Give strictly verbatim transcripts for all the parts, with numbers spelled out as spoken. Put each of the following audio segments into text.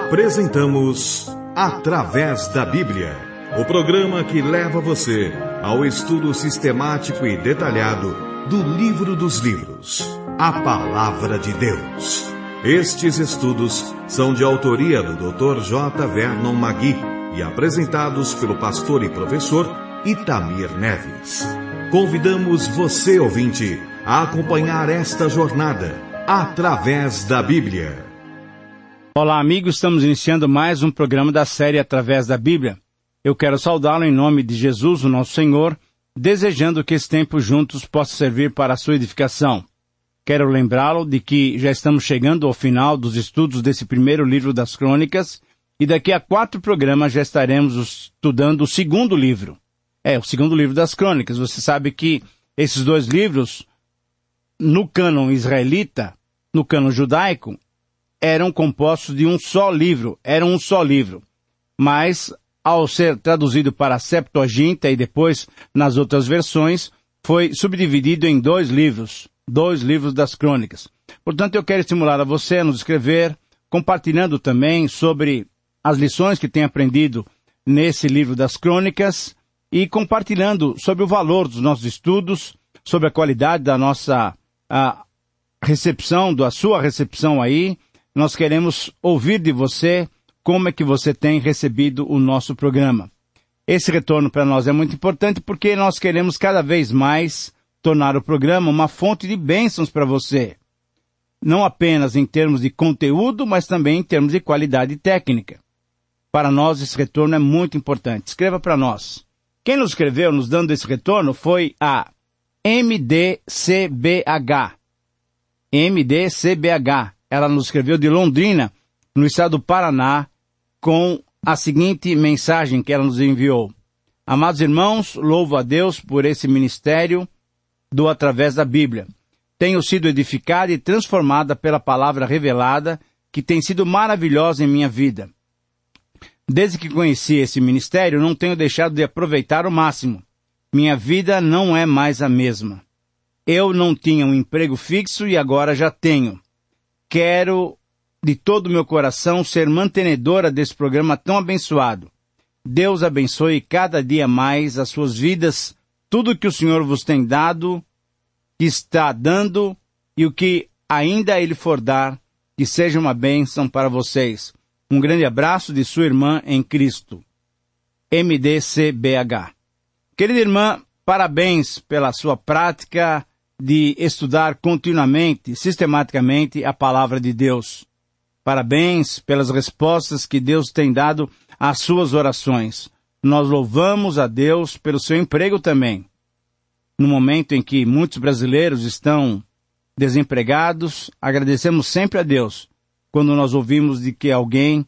Apresentamos Através da Bíblia, o programa que leva você ao estudo sistemático e detalhado do livro dos livros, a Palavra de Deus. Estes estudos são de autoria do doutor J. Vernon Magui e apresentados pelo pastor e professor Itamir Neves. Convidamos você, ouvinte, a acompanhar esta jornada através da Bíblia. Olá, amigos, estamos iniciando mais um programa da série Através da Bíblia. Eu quero saudá-lo em nome de Jesus, o nosso Senhor, desejando que esse tempo juntos possa servir para a sua edificação. Quero lembrá-lo de que já estamos chegando ao final dos estudos desse primeiro livro das Crônicas e daqui a quatro programas já estaremos estudando o segundo livro. É, o segundo livro das Crônicas. Você sabe que esses dois livros, no cânon israelita, no cânon judaico, eram compostos de um só livro, eram um só livro. Mas, ao ser traduzido para a Septuaginta e depois nas outras versões, foi subdividido em dois livros, dois livros das Crônicas. Portanto, eu quero estimular a você a nos escrever, compartilhando também sobre as lições que tem aprendido nesse livro das Crônicas e compartilhando sobre o valor dos nossos estudos, sobre a qualidade da nossa a recepção, da sua recepção aí. Nós queremos ouvir de você como é que você tem recebido o nosso programa. Esse retorno para nós é muito importante porque nós queremos cada vez mais tornar o programa uma fonte de bênçãos para você. Não apenas em termos de conteúdo, mas também em termos de qualidade técnica. Para nós esse retorno é muito importante. Escreva para nós. Quem nos escreveu nos dando esse retorno foi a M D C B H. M D C B H. Ela nos escreveu de Londrina, no estado do Paraná, com a seguinte mensagem que ela nos enviou. Amados irmãos, louvo a Deus por esse ministério do Através da Bíblia. Tenho sido edificada e transformada pela palavra revelada, que tem sido maravilhosa em minha vida. Desde que conheci esse ministério, não tenho deixado de aproveitar o máximo. Minha vida não é mais a mesma. Eu não tinha um emprego fixo e agora já tenho. Quero, de todo o meu coração, ser mantenedora desse programa tão abençoado. Deus abençoe cada dia mais as suas vidas, tudo que o Senhor vos tem dado, que está dando e o que ainda Ele for dar, que seja uma bênção para vocês. Um grande abraço de sua irmã em Cristo. M D C B H. Querida irmã, parabéns pela sua prática de estudar continuamente, sistematicamente, a Palavra de Deus. Parabéns pelas respostas que Deus tem dado às suas orações. Nós louvamos a Deus pelo seu emprego também. No momento em que muitos brasileiros estão desempregados, agradecemos sempre a Deus quando nós ouvimos de que alguém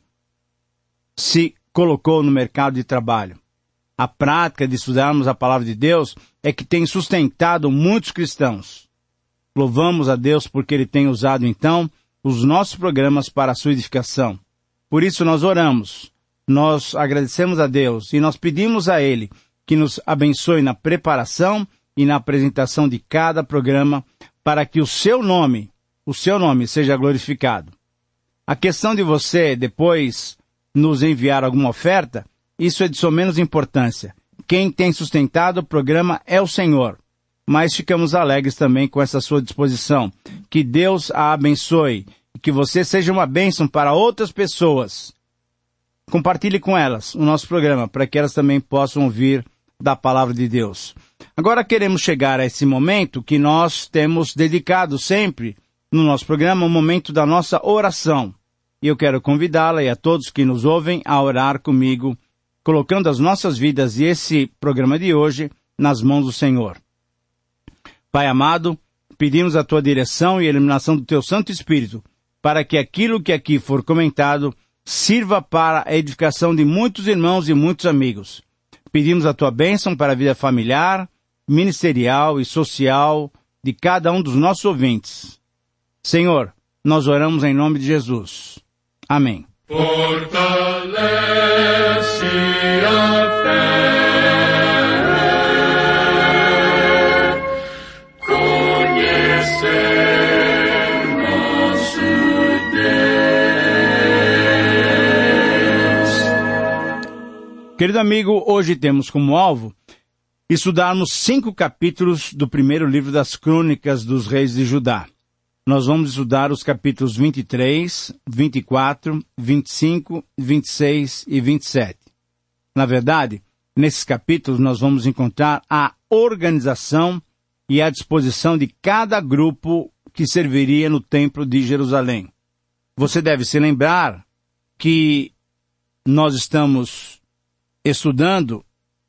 se colocou no mercado de trabalho. A prática de estudarmos a Palavra de Deus é que tem sustentado muitos cristãos. Louvamos a Deus porque Ele tem usado, então, os nossos programas para a sua edificação. Por isso nós oramos, nós agradecemos a Deus e nós pedimos a Ele que nos abençoe na preparação e na apresentação de cada programa para que o seu nome, o seu nome seja glorificado. A questão de você depois nos enviar alguma oferta, isso é de só menos importância. Quem tem sustentado o programa é o Senhor. Mas ficamos alegres também com essa sua disposição. Que Deus a abençoe e que você seja uma bênção para outras pessoas. Compartilhe com elas o nosso programa para que elas também possam ouvir da Palavra de Deus. Agora queremos chegar a esse momento que nós temos dedicado sempre no nosso programa, o momento da nossa oração. E eu quero convidá-la e a todos que nos ouvem a orar comigo, colocando as nossas vidas e esse programa de hoje nas mãos do Senhor. Pai amado, pedimos a Tua direção e a iluminação do Teu Santo Espírito, para que aquilo que aqui for comentado sirva para a edificação de muitos irmãos e muitos amigos. Pedimos a Tua bênção para a vida familiar, ministerial e social de cada um dos nossos ouvintes. Senhor, nós oramos em nome de Jesus. Amém. Fortalece a fé, conhecer nosso Deus. Querido amigo, hoje temos como alvo estudarmos cinco capítulos do primeiro livro das Crônicas dos Reis de Judá. Nós vamos estudar os capítulos vinte e três, vinte e quatro, vinte e cinco, vinte e seis e vinte e sete. Na verdade, nesses capítulos nós vamos encontrar a organização e a disposição de cada grupo que serviria no Templo de Jerusalém. Você deve se lembrar que nós estamos estudando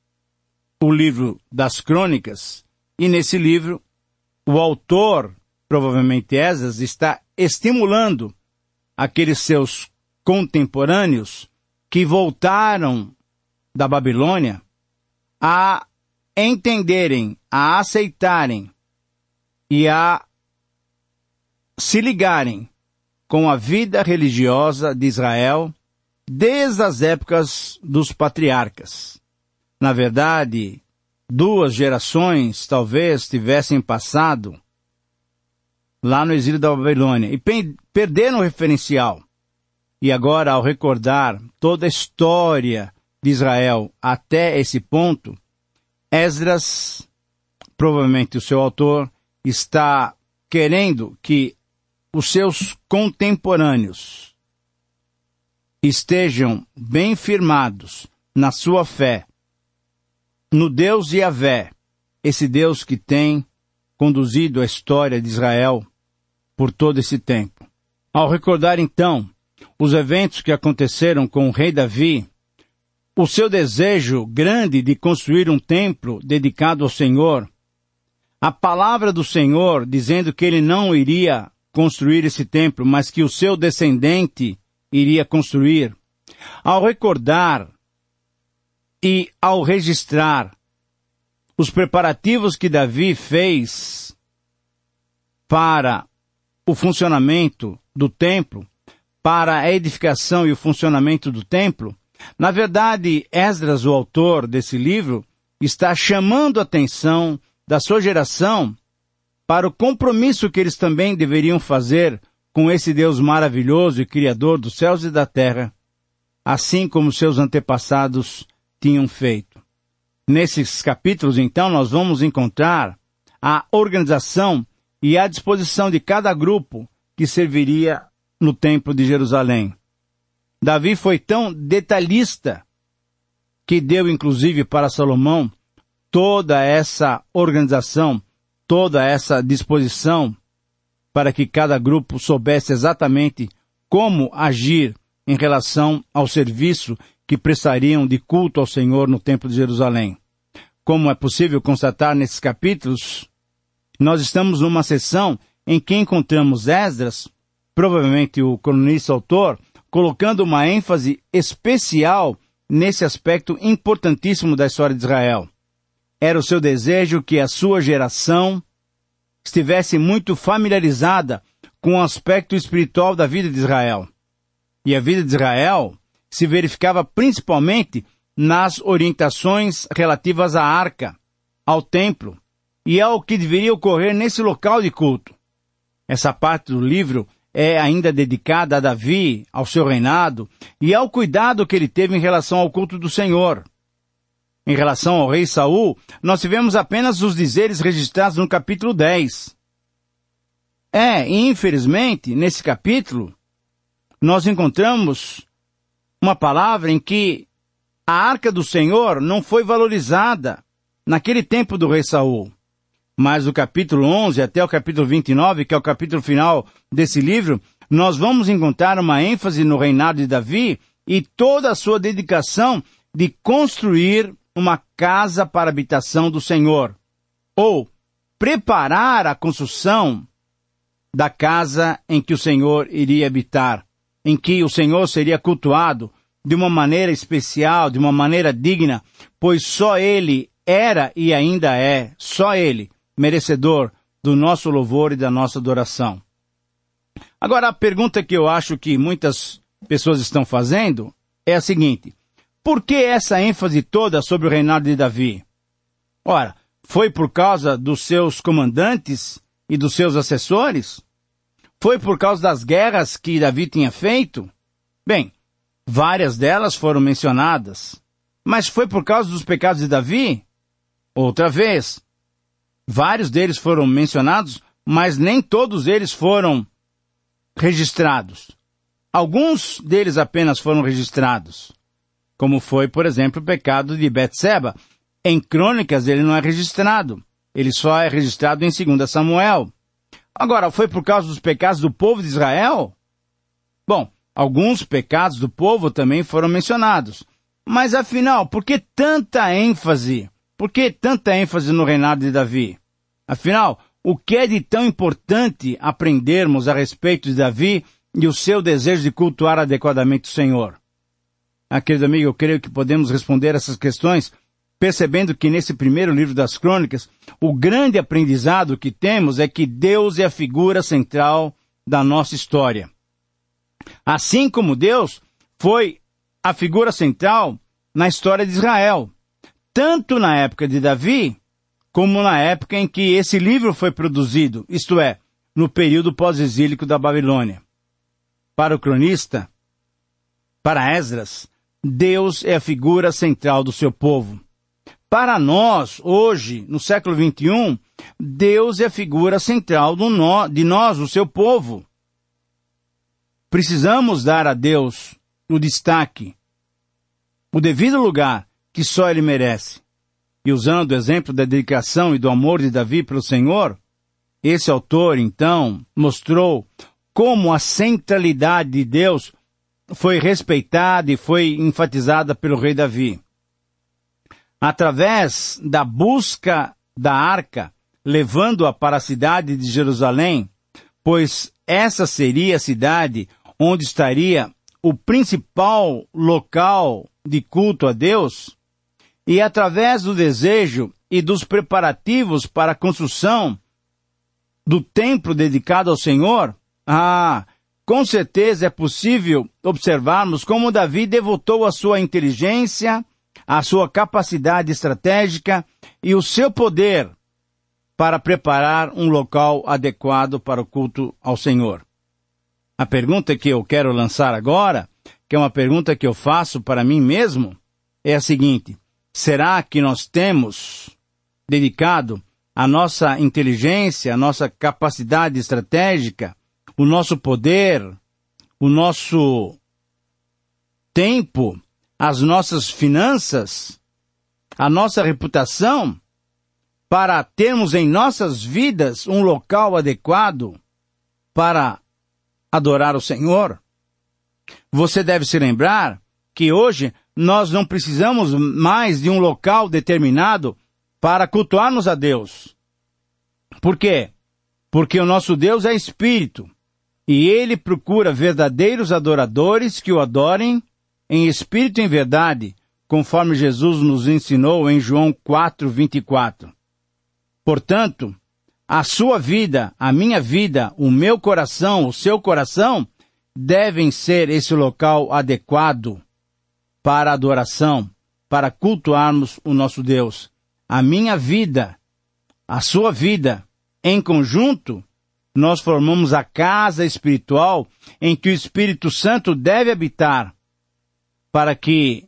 o livro das Crônicas, e nesse livro o autor, provavelmente Esdras, está estimulando aqueles seus contemporâneos que voltaram da Babilônia a entenderem, a aceitarem e a se ligarem com a vida religiosa de Israel desde as épocas dos patriarcas. Na verdade, duas gerações talvez tivessem passado lá no exílio da Babilônia e pe- perderam o referencial. E agora, ao recordar toda a história de Israel até esse ponto, Esdras, provavelmente o seu autor, está querendo que os seus contemporâneos estejam bem firmados na sua fé, no Deus Yahvé, esse Deus que tem conduzido a história de Israel por todo esse tempo. Ao recordar então os eventos que aconteceram com o rei Davi, o seu desejo grande de construir um templo dedicado ao Senhor, a palavra do Senhor dizendo que ele não iria construir esse templo, mas que o seu descendente iria construir, ao recordar e ao registrar os preparativos que Davi fez para o funcionamento do templo, para a edificação e o funcionamento do templo, na verdade, Esdras, o autor desse livro, está chamando a atenção da sua geração para o compromisso que eles também deveriam fazer com esse Deus maravilhoso e criador dos céus e da terra, assim como seus antepassados tinham feito. Nesses capítulos, então, nós vamos encontrar a organização e a disposição de cada grupo que serviria no Templo de Jerusalém. Davi foi tão detalhista que deu, inclusive, para Salomão toda essa organização, toda essa disposição para que cada grupo soubesse exatamente como agir em relação ao serviço que prestariam de culto ao Senhor no Templo de Jerusalém. Como é possível constatar nesses capítulos, nós estamos numa sessão em que encontramos Esdras, provavelmente o cronista autor, colocando uma ênfase especial nesse aspecto importantíssimo da história de Israel. Era o seu desejo que a sua geração estivesse muito familiarizada com o aspecto espiritual da vida de Israel. E a vida de Israel se verificava principalmente nas orientações relativas à arca, ao templo e ao que deveria ocorrer nesse local de culto. Essa parte do livro é ainda dedicada a Davi, ao seu reinado e ao cuidado que ele teve em relação ao culto do Senhor. Em relação ao rei Saul, nós tivemos apenas os dizeres registrados no capítulo dez. É, e infelizmente, nesse capítulo, nós encontramos uma palavra em que a arca do Senhor não foi valorizada naquele tempo do rei Saul. Mas do capítulo onze até o capítulo vinte e nove, que é o capítulo final desse livro, nós vamos encontrar uma ênfase no reinado de Davi e toda a sua dedicação de construir uma casa para a habitação do Senhor, ou preparar a construção da casa em que o Senhor iria habitar, em que o Senhor seria cultuado de uma maneira especial, de uma maneira digna, pois só Ele era e ainda é, só Ele, merecedor do nosso louvor e da nossa adoração. Agora, a pergunta que eu acho que muitas pessoas estão fazendo é a seguinte: por que essa ênfase toda sobre o reinado de Davi? Ora, foi por causa dos seus comandantes e dos seus assessores? Foi por causa das guerras que Davi tinha feito? Bem, várias delas foram mencionadas. Mas foi por causa dos pecados de Davi? Outra vez. Vários deles foram mencionados, mas nem todos eles foram registrados. Alguns deles apenas foram registrados. Como foi, por exemplo, o pecado de Betseba. Em Crônicas ele não é registrado. Ele só é registrado em Segunda Samuel. Agora, foi por causa dos pecados do povo de Israel? Bom, alguns pecados do povo também foram mencionados. Mas afinal, por que tanta ênfase? Por que tanta ênfase no reinado de Davi? Afinal, o que é de tão importante aprendermos a respeito de Davi e o seu desejo de cultuar adequadamente o Senhor? Ah, querido amigo, eu creio que podemos responder essas questões percebendo que nesse primeiro livro das Crônicas, o grande aprendizado que temos é que Deus é a figura central da nossa história. Assim como Deus foi a figura central na história de Israel, tanto na época de Davi, como na época em que esse livro foi produzido, isto é, no período pós-exílico da Babilônia. Para o cronista, para Esdras, Deus é a figura central do seu povo. Para nós, hoje, no século vinte e um, Deus é a figura central do no, de nós, o seu povo. Precisamos dar a Deus o destaque, o devido lugar que só Ele merece. E usando o exemplo da dedicação e do amor de Davi pelo Senhor, esse autor, então, mostrou como a centralidade de Deus foi respeitada e foi enfatizada pelo rei Davi. Através da busca da arca, levando-a para a cidade de Jerusalém, pois essa seria a cidade onde estaria o principal local de culto a Deus, e através do desejo e dos preparativos para a construção do templo dedicado ao Senhor, ah, com certeza é possível observarmos como Davi devotou a sua inteligência, a sua capacidade estratégica e o seu poder para preparar um local adequado para o culto ao Senhor. A pergunta que eu quero lançar agora, que é uma pergunta que eu faço para mim mesmo, é a seguinte: será que nós temos dedicado a nossa inteligência, a nossa capacidade estratégica, o nosso poder, o nosso tempo, as nossas finanças, a nossa reputação, para termos em nossas vidas um local adequado para adorar o Senhor? Você deve se lembrar que hoje nós não precisamos mais de um local determinado para cultuarmos a Deus. Por quê? Porque o nosso Deus é Espírito, e Ele procura verdadeiros adoradores que o adorem em espírito e em verdade, conforme Jesus nos ensinou em João quatro, vinte e quatro. Portanto, a sua vida, a minha vida, o meu coração, o seu coração, devem ser esse local adequado para a adoração, para cultuarmos o nosso Deus. A minha vida, a sua vida, em conjunto, nós formamos a casa espiritual em que o Espírito Santo deve habitar, para que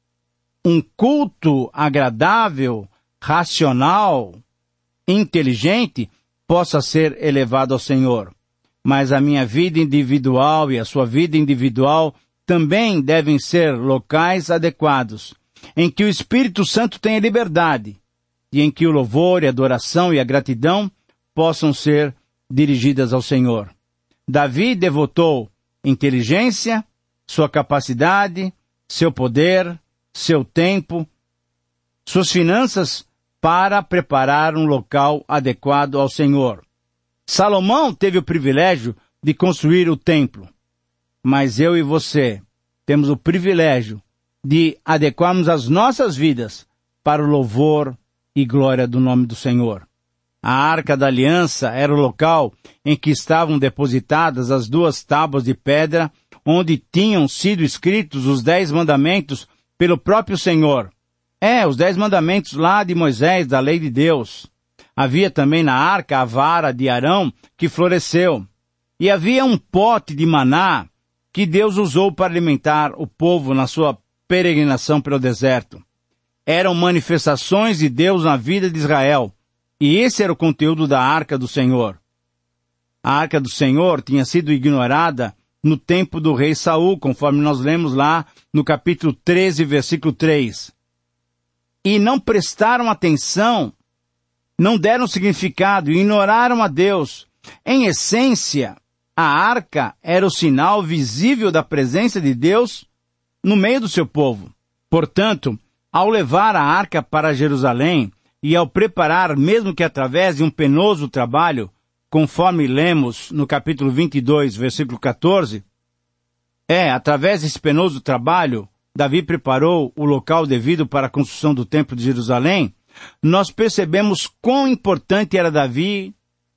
um culto agradável, racional, inteligente, possa ser elevado ao Senhor. Mas a minha vida individual e a sua vida individual também devem ser locais adequados, em que o Espírito Santo tenha liberdade, e em que o louvor e a adoração e a gratidão possam ser dirigidas ao Senhor. Davi devotou inteligência, sua capacidade, seu poder, seu tempo, suas finanças para preparar um local adequado ao Senhor. Salomão teve o privilégio de construir o templo, mas eu e você temos o privilégio de adequarmos as nossas vidas para o louvor e glória do nome do Senhor. A Arca da Aliança era o local em que estavam depositadas as duas tábuas de pedra, onde tinham sido escritos os dez mandamentos pelo próprio Senhor. É, os dez mandamentos lá de Moisés, da lei de Deus. Havia também na arca a vara de Arão, que floresceu. E havia um pote de maná, que Deus usou para alimentar o povo na sua peregrinação pelo deserto. Eram manifestações de Deus na vida de Israel. E esse era o conteúdo da Arca do Senhor. A Arca do Senhor tinha sido ignorada no tempo do rei Saul, conforme nós lemos lá no capítulo treze, versículo três. E não prestaram atenção, não deram significado, ignoraram a Deus. Em essência, a arca era o sinal visível da presença de Deus no meio do seu povo. Portanto, ao levar a arca para Jerusalém e ao preparar, mesmo que através de um penoso trabalho, conforme lemos no capítulo vinte e dois, versículo quatorze, é, através desse penoso trabalho, Davi preparou o local devido para a construção do templo de Jerusalém, nós percebemos quão importante era Davi.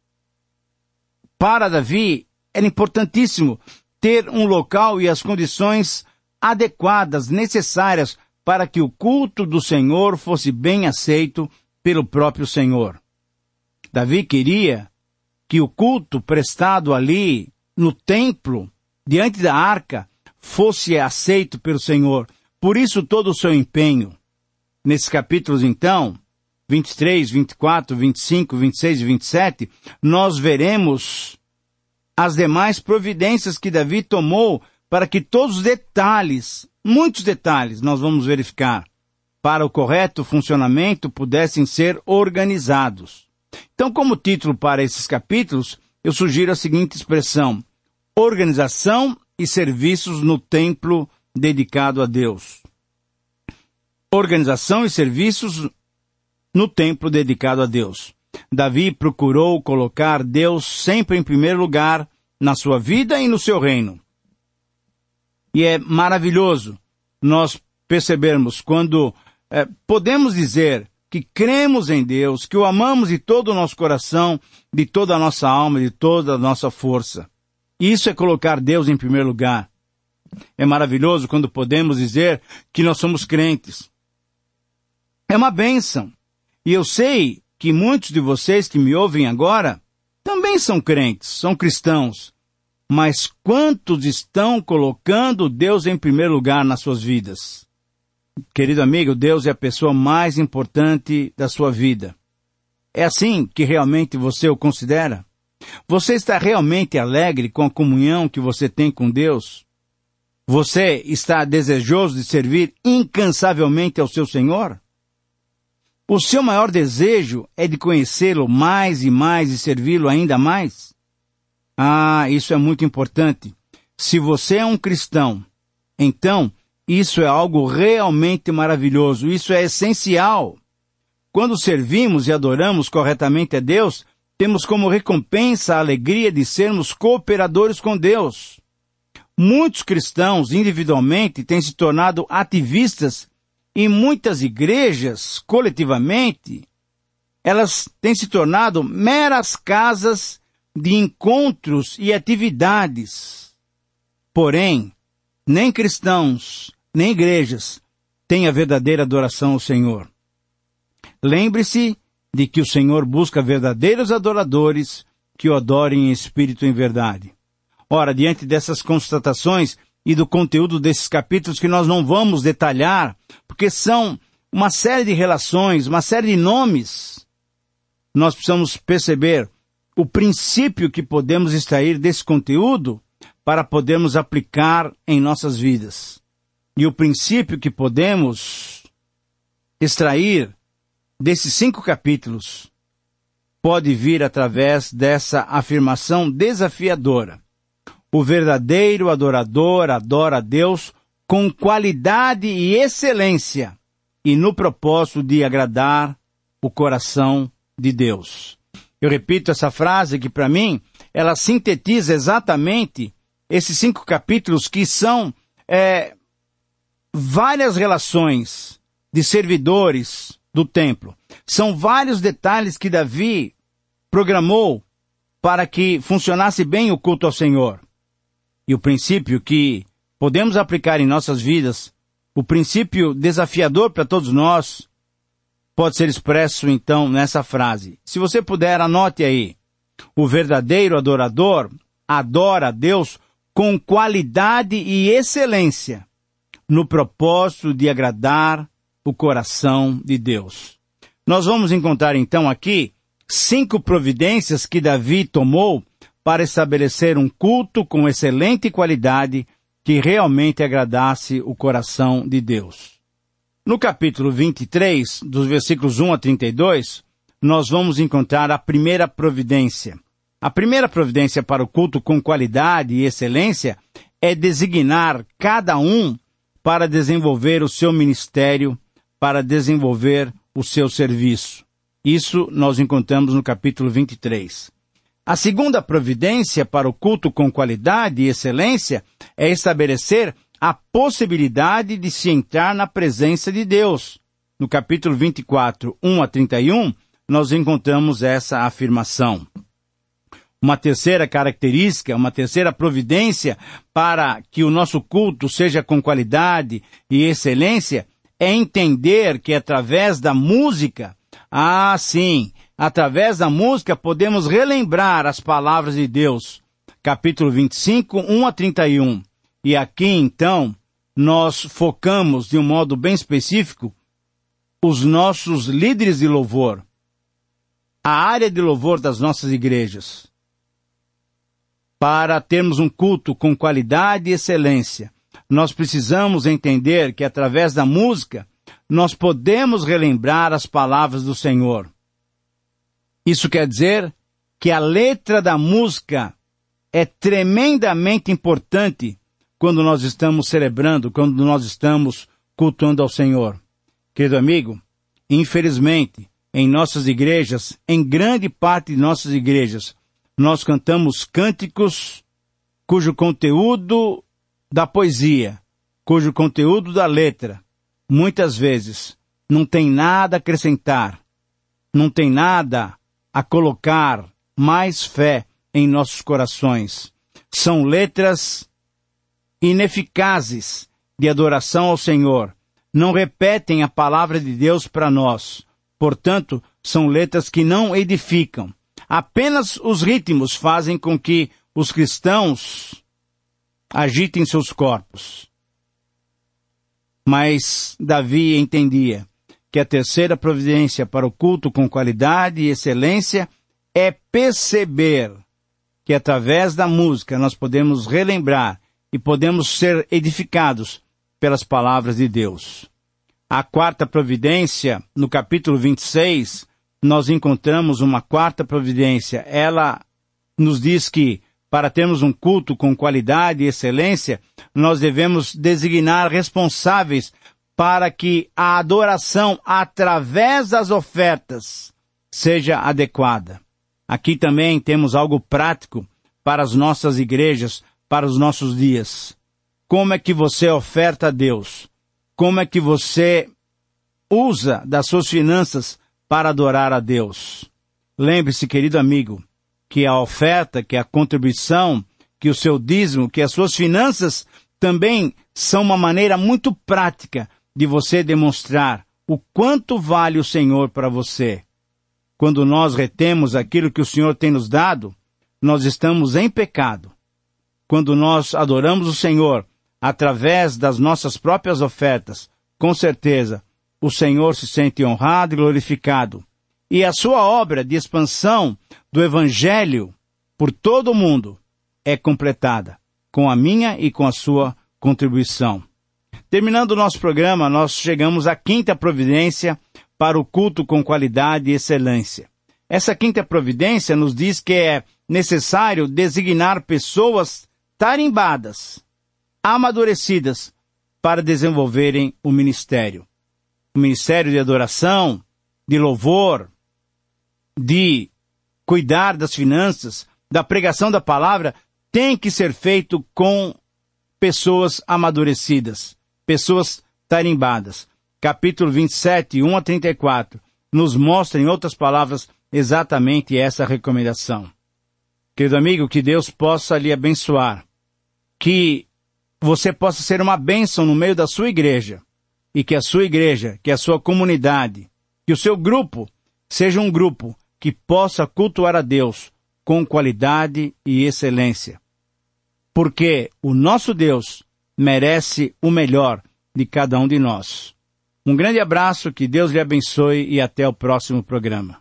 Para Davi, era importantíssimo ter um local e as condições adequadas, necessárias, para que o culto do Senhor fosse bem aceito pelo próprio Senhor. Davi queria que o culto prestado ali, no templo, diante da arca, fosse aceito pelo Senhor. Por isso todo o seu empenho. Nesses capítulos, então, vinte e três, vinte e quatro, vinte e cinco, vinte e seis e vinte e sete, nós veremos as demais providências que Davi tomou para que todos os detalhes, muitos detalhes, nós vamos verificar, para o correto funcionamento pudessem ser organizados. Então, como título para esses capítulos, eu sugiro a seguinte expressão: organização e serviços no templo dedicado a Deus. Organização e serviços no templo dedicado a Deus. Davi procurou colocar Deus sempre em primeiro lugar na sua vida e no seu reino. E é maravilhoso nós percebermos quando é, podemos dizer que cremos em Deus, que o amamos de todo o nosso coração, de toda a nossa alma, de toda a nossa força. Isso é colocar Deus em primeiro lugar. É maravilhoso quando podemos dizer que nós somos crentes. É uma bênção. E eu sei que muitos de vocês que me ouvem agora também são crentes, são cristãos. Mas quantos estão colocando Deus em primeiro lugar nas suas vidas? Querido amigo, Deus é a pessoa mais importante da sua vida. É assim que realmente você o considera? Você está realmente alegre com a comunhão que você tem com Deus? Você está desejoso de servir incansavelmente ao seu Senhor? O seu maior desejo é de conhecê-lo mais e mais e servi-lo ainda mais? Ah, isso é muito importante. Se você é um cristão, então isso é algo realmente maravilhoso. Isso é essencial. Quando servimos e adoramos corretamente a Deus, temos como recompensa a alegria de sermos cooperadores com Deus. Muitos cristãos, individualmente, têm se tornado ativistas e muitas igrejas, coletivamente, elas têm se tornado meras casas de encontros e atividades. Porém, nem cristãos, nem igrejas têm a verdadeira adoração ao Senhor. Lembre-se de que o Senhor busca verdadeiros adoradores que o adorem em espírito e em verdade. Ora, diante dessas constatações e do conteúdo desses capítulos que nós não vamos detalhar, porque são uma série de relações, uma série de nomes, nós precisamos perceber o princípio que podemos extrair desse conteúdo para podermos aplicar em nossas vidas. E o princípio que podemos extrair desses cinco capítulos pode vir através dessa afirmação desafiadora. O verdadeiro adorador adora a Deus com qualidade e excelência e no propósito de agradar o coração de Deus. Eu repito essa frase que, para mim, ela sintetiza exatamente esses cinco capítulos que são é, várias relações de servidores do templo. São vários detalhes que Davi programou para que funcionasse bem o culto ao Senhor. E o princípio que podemos aplicar em nossas vidas, o princípio desafiador para todos nós, pode ser expresso então nessa frase. Se você puder, anote aí. O verdadeiro adorador adora a Deus com qualidade e excelência, no propósito de agradar o coração de Deus. Nós vamos encontrar então aqui cinco providências que Davi tomou para estabelecer um culto com excelente qualidade que realmente agradasse o coração de Deus. No capítulo vinte e três, dos versículos um a trinta e dois, nós vamos encontrar a primeira providência. A primeira providência para o culto com qualidade e excelência é designar cada um para desenvolver o seu ministério, para desenvolver o seu serviço. Isso nós encontramos no capítulo vinte e três. A segunda providência para o culto com qualidade e excelência é estabelecer a possibilidade de se entrar na presença de Deus. No capítulo vinte e quatro, um a trinta e um, nós encontramos essa afirmação. Uma terceira característica, uma terceira providência para que o nosso culto seja com qualidade e excelência é entender que através da música, ah, sim, através da música podemos relembrar as palavras de Deus. Capítulo vinte e cinco, um a trinta e um. E aqui, então, nós focamos de um modo bem específico os nossos líderes de louvor, a área de louvor das nossas igrejas. Para termos um culto com qualidade e excelência, nós precisamos entender que através da música nós podemos relembrar as palavras do Senhor. Isso quer dizer que a letra da música é tremendamente importante quando nós estamos celebrando, quando nós estamos cultuando ao Senhor. Querido amigo, infelizmente, em nossas igrejas, em grande parte de nossas igrejas, nós cantamos cânticos cujo conteúdo da poesia, cujo conteúdo da letra, muitas vezes, não tem nada a acrescentar, não tem nada a colocar mais fé em nossos corações. São letras ineficazes de adoração ao Senhor. Não repetem a palavra de Deus para nós. Portanto, são letras que não edificam. Apenas os ritmos fazem com que os cristãos agitem seus corpos. Mas Davi entendia que a terceira providência para o culto com qualidade e excelência é perceber que através da música nós podemos relembrar e podemos ser edificados pelas palavras de Deus. A quarta providência, no capítulo vinte e seis, nós encontramos uma quarta providência. Ela nos diz que, para termos um culto com qualidade e excelência, nós devemos designar responsáveis para que a adoração através das ofertas seja adequada. Aqui também temos algo prático para as nossas igrejas, para os nossos dias. Como é que você oferta a Deus? Como é que você usa das suas finanças para adorar a Deus? Lembre-se, querido amigo, que a oferta, que a contribuição, que o seu dízimo, que as suas finanças também são uma maneira muito prática de você demonstrar o quanto vale o Senhor para você. Quando nós retemos aquilo que o Senhor tem nos dado, nós estamos em pecado. Quando nós adoramos o Senhor através das nossas próprias ofertas, com certeza, o Senhor se sente honrado e glorificado. E a sua obra de expansão do Evangelho por todo o mundo é completada com a minha e com a sua contribuição. Terminando o nosso programa, nós chegamos à quinta providência para o culto com qualidade e excelência. Essa quinta providência nos diz que é necessário designar pessoas tarimbadas, amadurecidas, para desenvolverem o ministério. O ministério de adoração, de louvor, de cuidar das finanças, da pregação da palavra, tem que ser feito com pessoas amadurecidas, pessoas tarimbadas. Capítulo vinte e sete, um a trinta e quatro, nos mostra, em outras palavras, exatamente essa recomendação. Querido amigo, que Deus possa lhe abençoar, que você possa ser uma bênção no meio da sua igreja, e que a sua igreja, que a sua comunidade, que o seu grupo seja um grupo que possa cultuar a Deus com qualidade e excelência. Porque o nosso Deus merece o melhor de cada um de nós. Um grande abraço, que Deus lhe abençoe e até o próximo programa.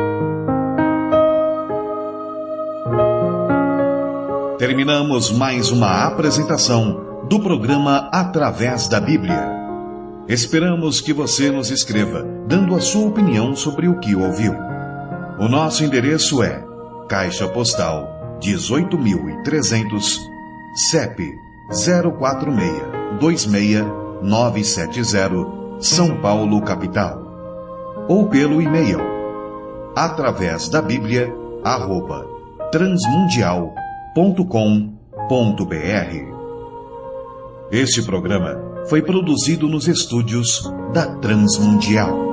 Terminamos mais uma apresentação do programa Através da Bíblia. Esperamos que você nos escreva, dando a sua opinião sobre o que ouviu. O nosso endereço é Caixa Postal dezoito mil e trezentos, C E P zero quatro seis dois seis nove sete zero, São Paulo, capital. Ou pelo e-mail através da Bíblia arroba transmundial ponto com ponto br. Este programa foi produzido nos estúdios da Transmundial.